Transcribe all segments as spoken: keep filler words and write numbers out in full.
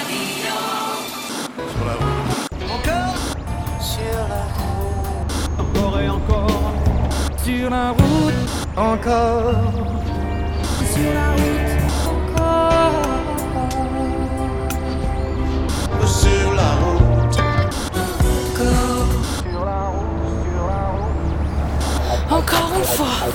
Sur la route. Encore sur la route. Encore et encore. Sur la route. Encore. Sur la route. Encore. Sur la route. Encore. Sur la route. Sur la route. Encore une fois.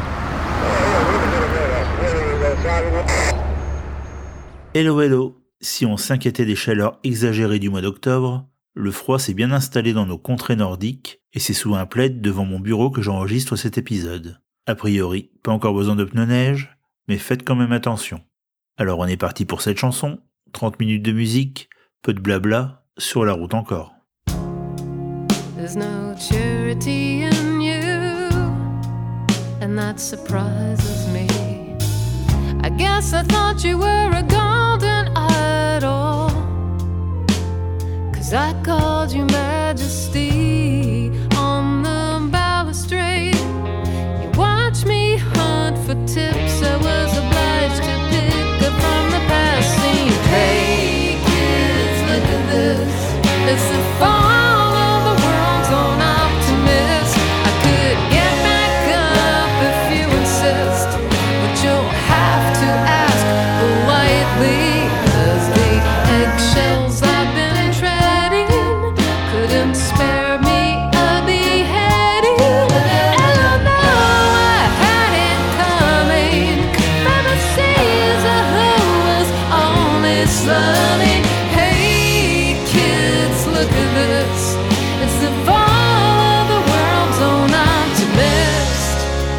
Hello hello, si on s'inquiétait des chaleurs exagérées du mois d'octobre, le froid s'est bien installé dans nos contrées nordiques et c'est sous un plaid devant mon bureau que j'enregistre cet épisode. A priori, pas encore besoin de pneus neige, mais faites quand même attention. Alors on est parti pour cette chanson, trente minutes de musique, peu de blabla, sur la route encore. There's no charity in you, and that surprises me. I guess I thought you were a golden idol, 'cause I called you majesty on the balustrade. You watched me hunt for tips, I was obliged to pick up from the past scene. Hey kids, look at this, it's the fall of the world's own optimist. I could get back up if you insist, but you'll have to ask politely, 'cause the eggshells I've been treading couldn't spare me a beheading. And I know I had it coming from the seas of who was only sunny. Hey kids, look at this, it's the fall of the world's own optimist.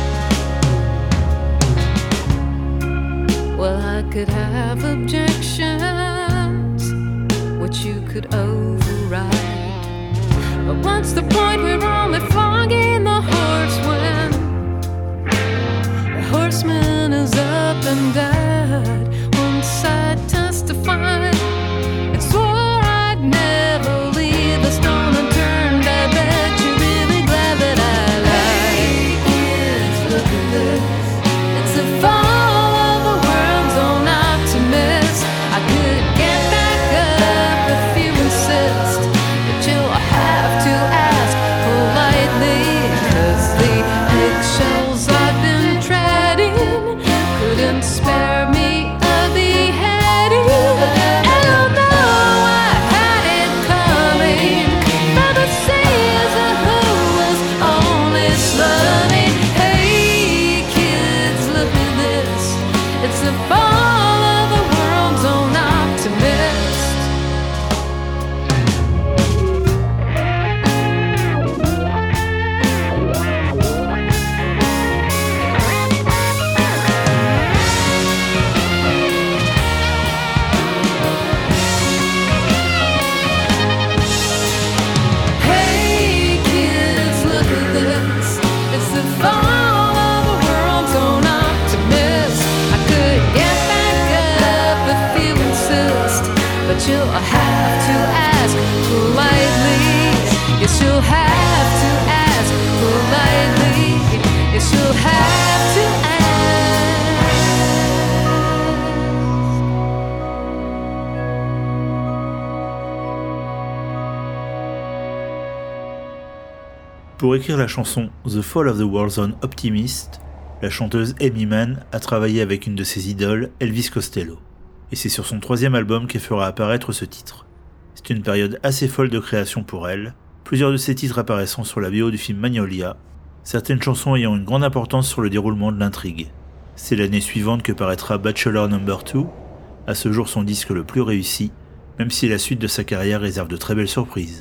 Well, I could have objections, which you could override. But what's the point? We're only flogging the horse when the horseman is up and dead. Once I testified and swore I'd never leave the stone unturned. I bet you're really glad that I lied. Hey kids, look at this, it's the fall of the world's own optimist. I could get back up if you insist, but you'll have to ask politely, 'cause the eggshells I've been treading couldn't spare me a beheading. And I know I had it coming from the seas of who was only sunny. Hey kids, look at this, it's the fall of the world's own optimist. Hey kids, look at this, it's the fall of the world's own optimist. I could get back up if you insist, but you'll have to ask politely. Yes, you'll have to ask politely. Yes, you'll have to ask. Pour écrire la chanson The Fall of the World's Own Optimist, la chanteuse Amy Mann a travaillé avec une de ses idoles, Elvis Costello. Et c'est sur son troisième album qu'elle fera apparaître ce titre. C'est une période assez folle de création pour elle, plusieurs de ses titres apparaissant sur la B O du film Magnolia, certaines chansons ayant une grande importance sur le déroulement de l'intrigue. C'est l'année suivante que paraîtra Bachelor number two, à ce jour son disque le plus réussi, même si la suite de sa carrière réserve de très belles surprises.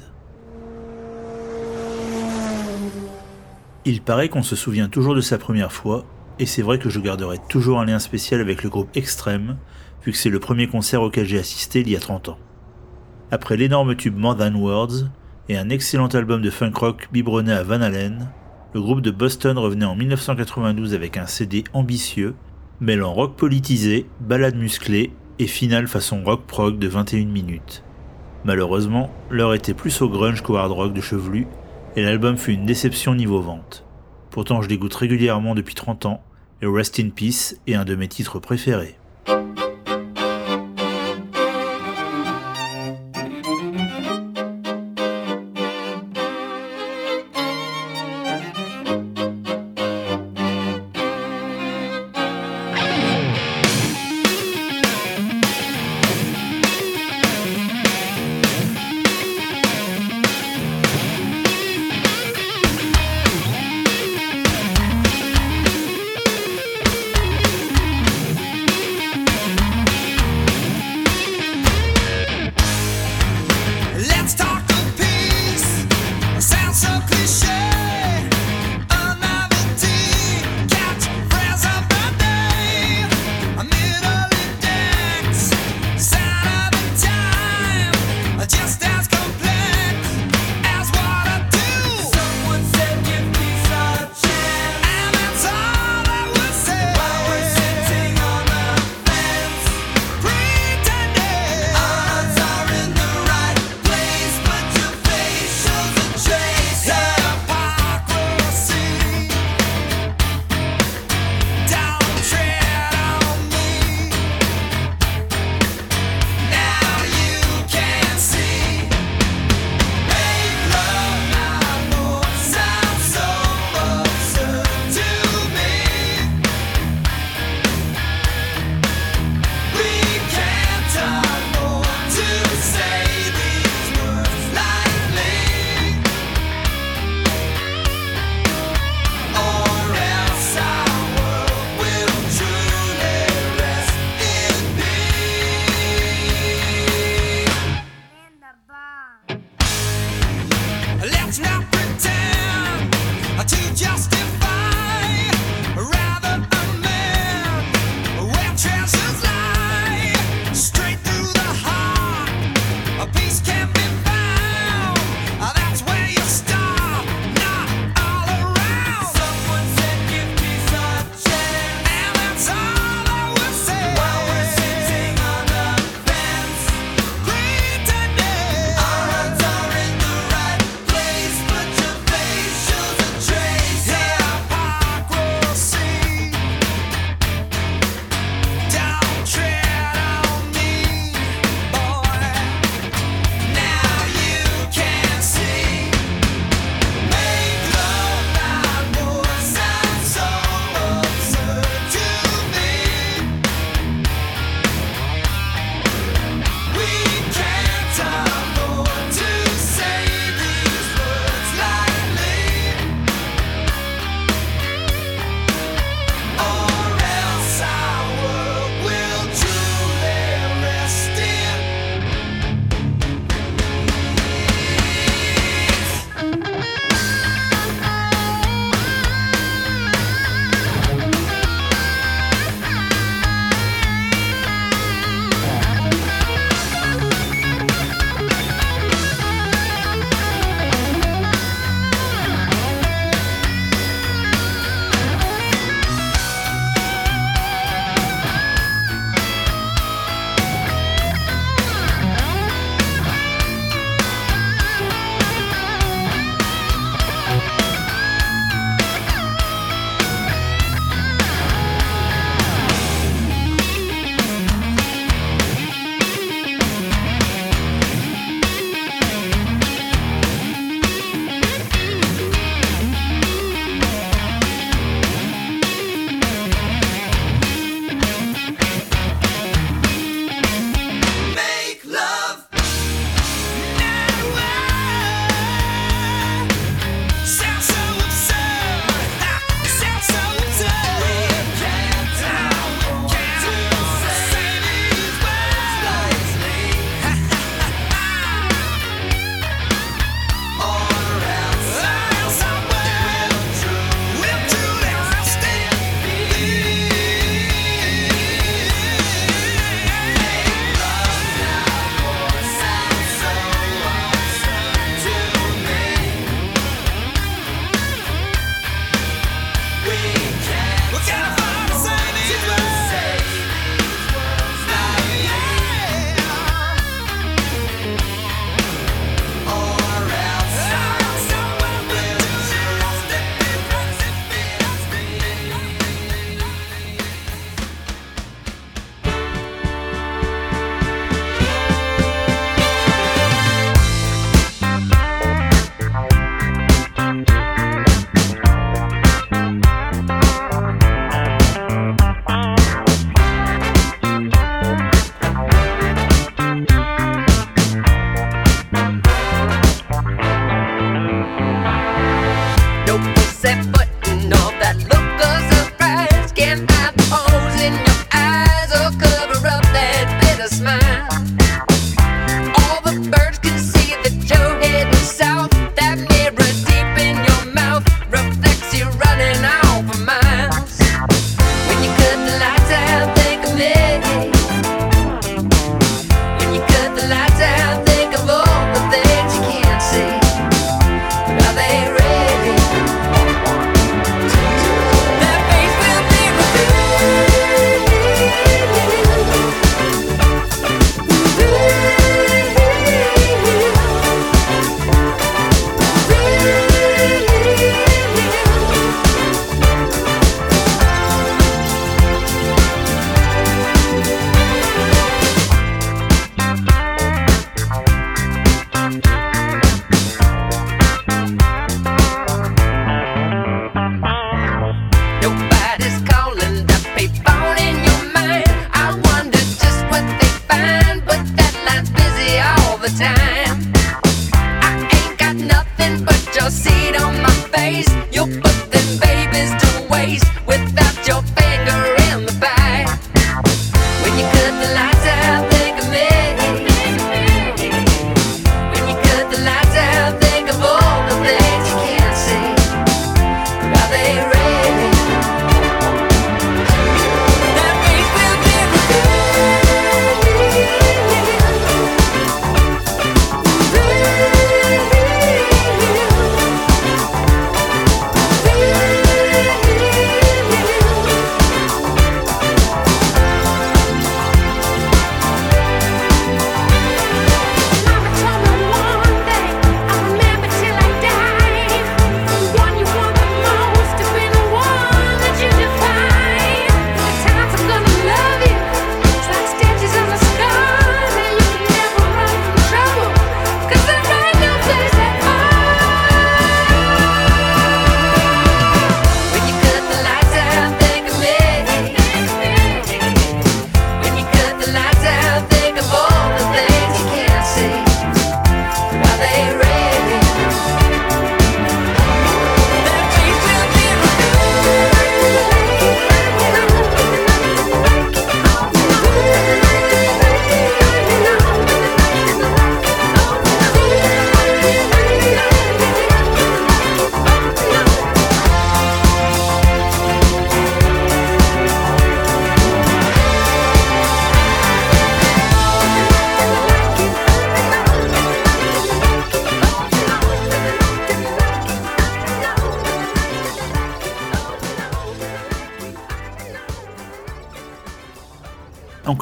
Il paraît qu'on se souvient toujours de sa première fois, et c'est vrai que je garderai toujours un lien spécial avec le groupe Extreme, vu que c'est le premier concert auquel j'ai assisté il y a trente ans. Après l'énorme tube More Than Words, et un excellent album de funk rock biberonné à Van Halen, le groupe de Boston revenait en dix-neuf cent quatre-vingt-douze avec un C D ambitieux, mêlant rock politisé, ballade musclée et finale façon rock prog de vingt et une minutes. Malheureusement, l'heure était plus au grunge qu'au hard rock de chevelu, et l'album fut une déception niveau vente. Pourtant je l'écoute régulièrement depuis trente ans, et Rest in Peace est un de mes titres préférés.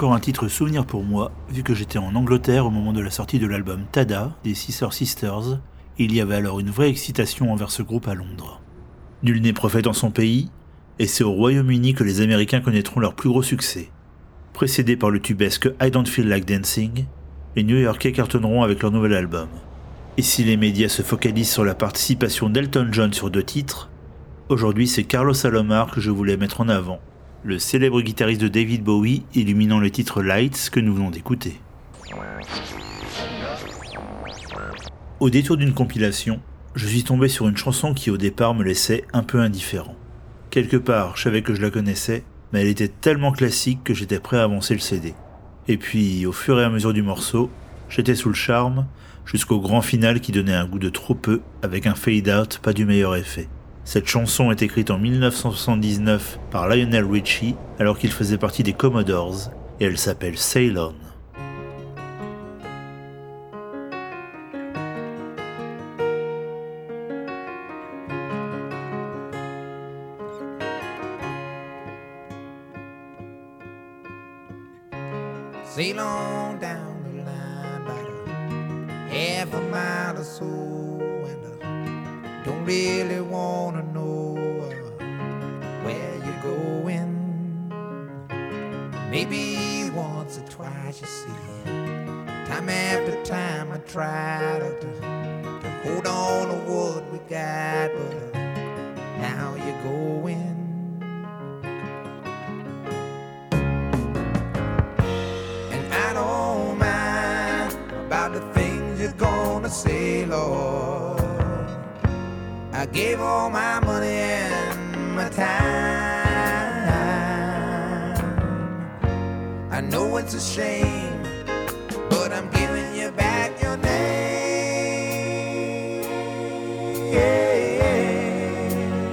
encore un titre souvenir pour moi, vu que j'étais en Angleterre au moment de la sortie de l'album Tada des Sister Sisters, et il y avait alors une vraie excitation envers ce groupe à Londres. Nul n'est prophète en son pays, et c'est au Royaume-Uni que les Américains connaîtront leur plus gros succès. Précédés par le tubesque I Don't Feel Like Dancing, les New-Yorkais cartonneront avec leur nouvel album. Et si les médias se focalisent sur la participation d'Elton John sur deux titres, aujourd'hui c'est Carlos Alomar que je voulais mettre en avant, le célèbre guitariste de David Bowie illuminant le titre Lights que nous venons d'écouter. Au détour d'une compilation, je suis tombé sur une chanson qui au départ me laissait un peu indifférent. Quelque part, je savais que je la connaissais, mais elle était tellement classique que j'étais prêt à avancer le C D. Et puis, au fur et à mesure du morceau, j'étais sous le charme, jusqu'au grand final qui donnait un goût de trop peu, avec un fade-out pas du meilleur effet. Cette chanson est écrite en dix-neuf cent soixante-dix-neuf par Lionel Richie, alors qu'il faisait partie des Commodores, et elle s'appelle Sail On. Sail on down the line about a half a mile or so, and I don't really wanna know uh, where you're going. Maybe once or twice, you see. Time after time I try to, to, to hold on to what we got, but uh, now you're going. Say, Lord, I gave all my money and my time. I know it's a shame, but I'm giving you back your name. Yeah.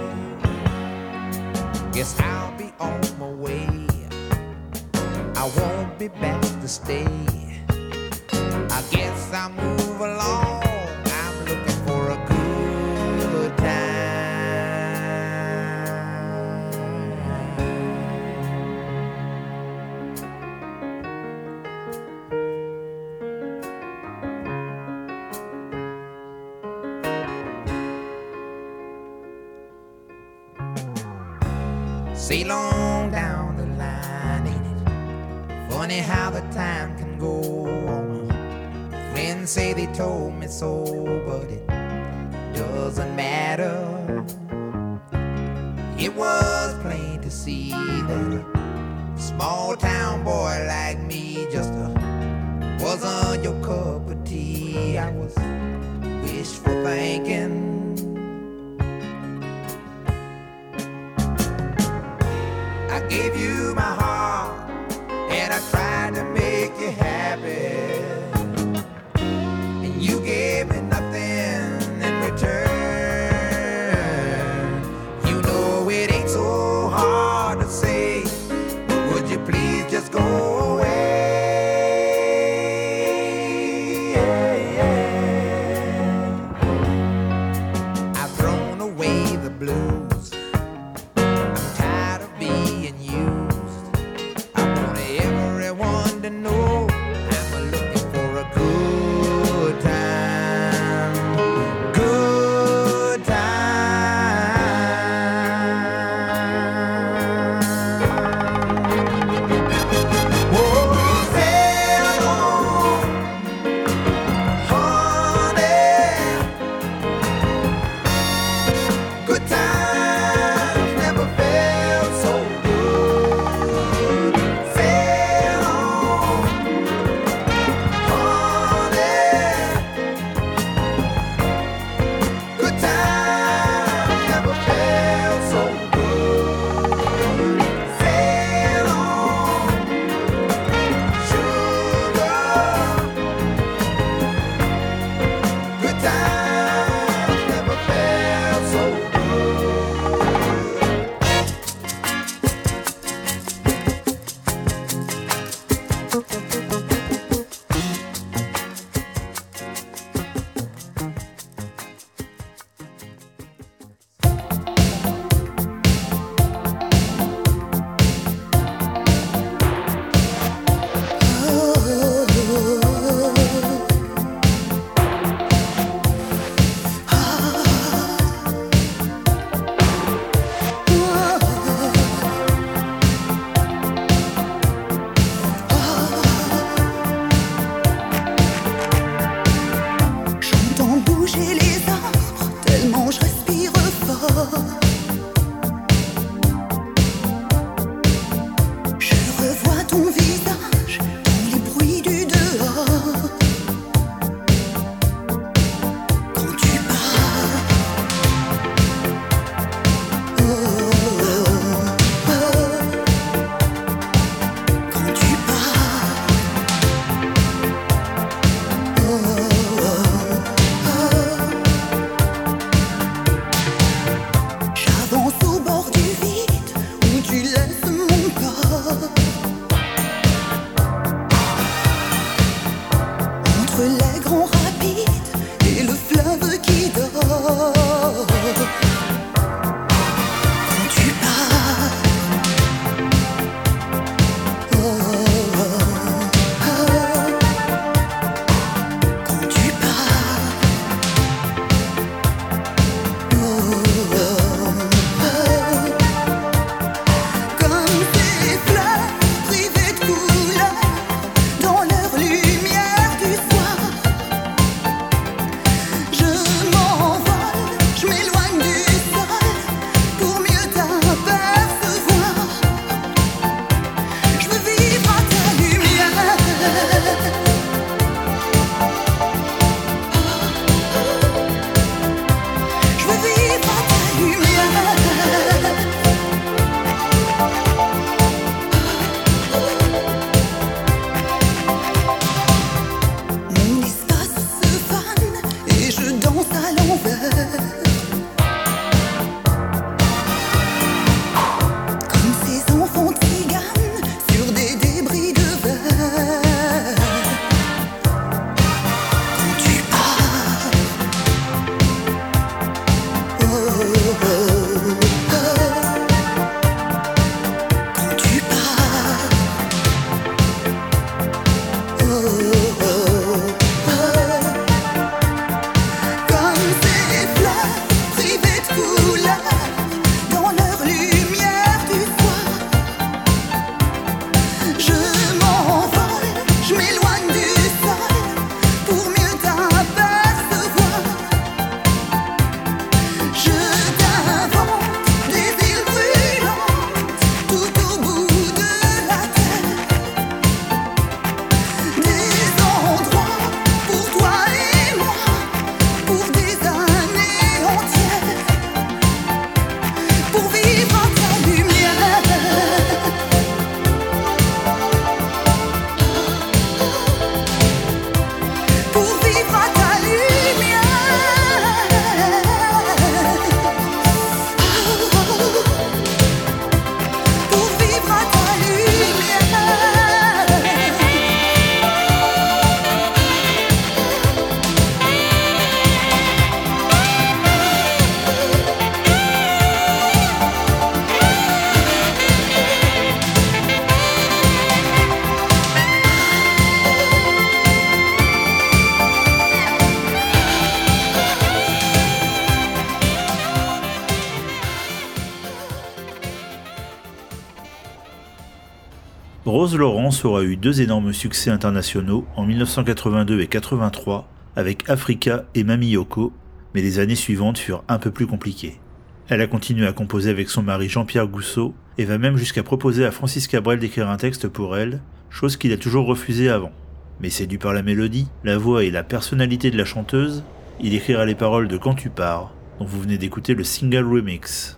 Guess I'll be on my way. I won't be back to stay. I guess I'll move along. I'm looking for a good time. Sail on down the line, ain't it funny how the time can go on? Friends say they told me so, but it doesn't matter. It was plain to see that a small town boy like me just uh, wasn't your cup of tea. I was wishful thinking. I gave you my heart and I tried to make you happy. You gave me nothing in return. You know it ain't so hard to say, but would you please just go away? Yeah, yeah. I've thrown away the blues. I'm tired of being used. I want everyone to know I'm looking for a good time, good time. Oh, sail on, honey. Good times never felt so good. Sail on, honey. Good times never felt so good. Sail on, sugar. Good times never felt so good. Rose Lawrence aura eu deux énormes succès internationaux en mille neuf cent quatre-vingt-deux et quatre-vingt-trois avec Africa et Mami Yoko, mais les années suivantes furent un peu plus compliquées. Elle a continué à composer avec son mari Jean-Pierre Gousseau et va même jusqu'à proposer à Francis Cabrel d'écrire un texte pour elle, chose qu'il a toujours refusé avant. Mais séduit par la mélodie, la voix et la personnalité de la chanteuse, il écrira les paroles de Quand tu pars, dont vous venez d'écouter le single remix.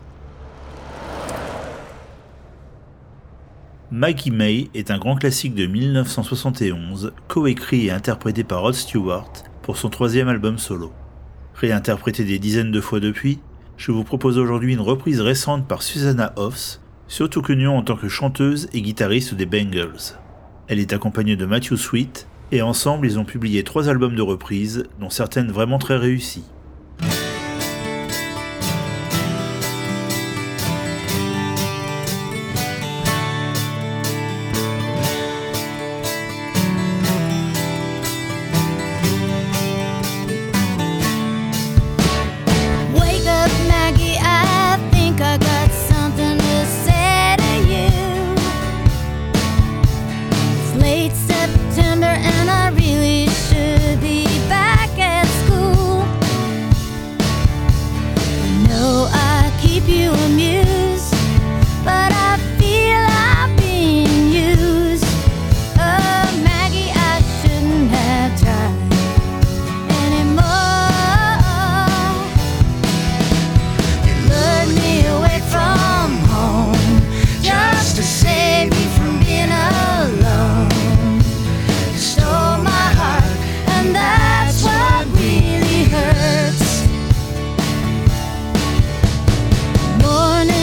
Maggie May est un grand classique de mille neuf cent soixante et onze, coécrit et interprété par Rod Stewart pour son troisième album solo. Réinterprété des dizaines de fois depuis, je vous propose aujourd'hui une reprise récente par Susanna Hoffs, surtout connue en tant que chanteuse et guitariste des Bangles. Elle est accompagnée de Matthew Sweet, et ensemble ils ont publié trois albums de reprises, dont certaines vraiment très réussies. Morning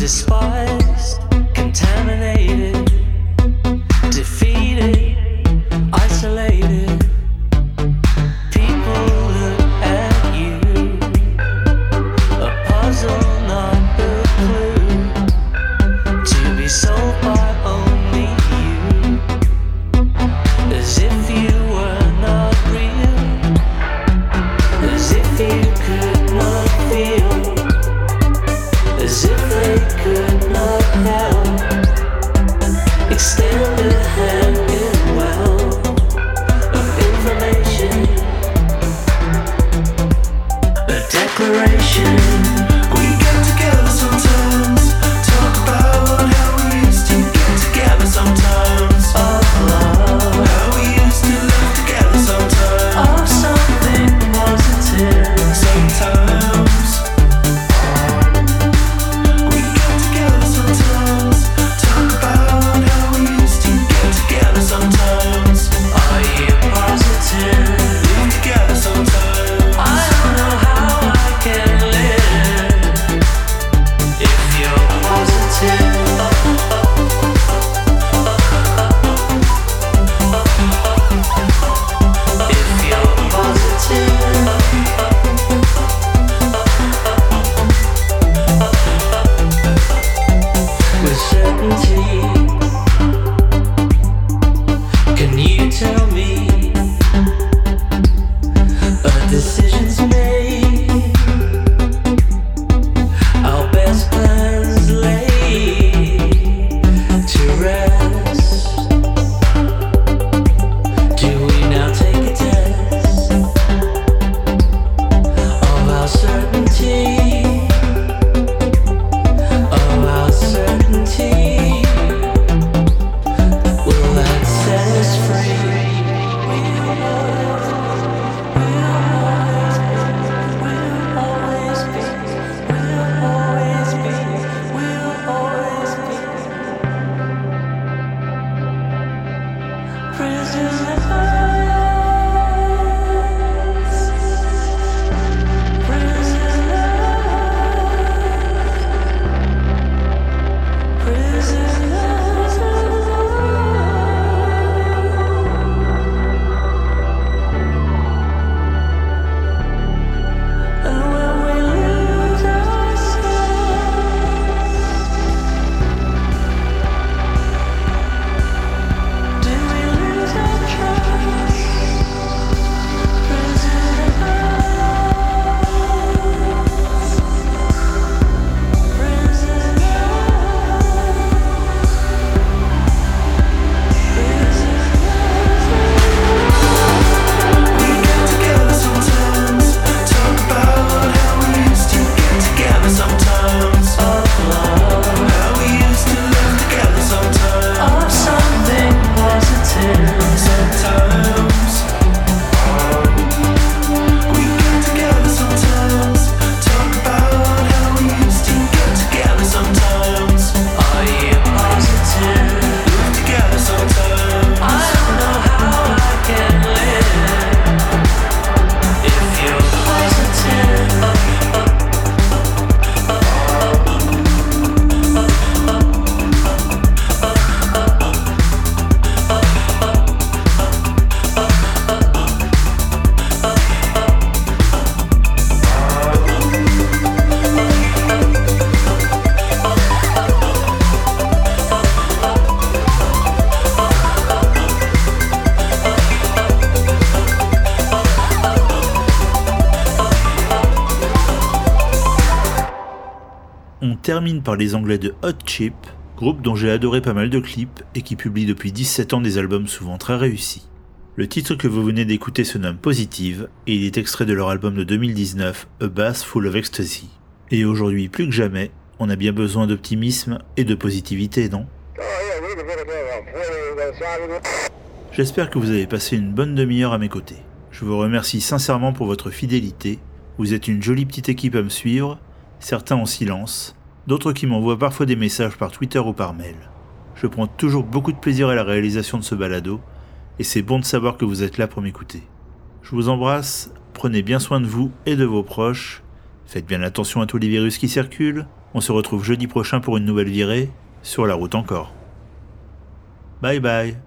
despised, contaminated, defeated, isolated. People look at you, a puzzle, not a clue, to be sold by only you, as if you were not real, as if you could not feel, as if they could not help, extend a hand in well of information, a declaration. We get together sometimes, talk about how we used to get together sometimes, of love, how we used to live together sometimes, of something positive sometimes. We get together sometimes, talk about how we used to get together sometimes. Are you positive? Live together sometimes. I don't know how I can live if you're positive. If you're positive. With certainty, can you tell me a decision's made, our best plans laid to rest? Do we now take a test of our certainty? Of our certainty, will that set us free? We'll always, we'll always be, we'll always be, we'll always be prisoners, On termine par les Anglais de Hot Chip, groupe dont j'ai adoré pas mal de clips et qui publie depuis dix-sept ans des albums souvent très réussis. Le titre que vous venez d'écouter se nomme Positive et il est extrait de leur album de deux mille dix-neuf, A Bath Full of Ecstasy. Et aujourd'hui, plus que jamais, on a bien besoin d'optimisme et de positivité, non ? J'espère que vous avez passé une bonne demi-heure à mes côtés. Je vous remercie sincèrement pour votre fidélité. Vous êtes une jolie petite équipe à me suivre, certains en silence, d'autres qui m'envoient parfois des messages par Twitter ou par mail. Je prends toujours beaucoup de plaisir à la réalisation de ce balado, et c'est bon de savoir que vous êtes là pour m'écouter. Je vous embrasse, prenez bien soin de vous et de vos proches, faites bien attention à tous les virus qui circulent, On se retrouve jeudi prochain pour une nouvelle virée, sur la route encore. Bye bye.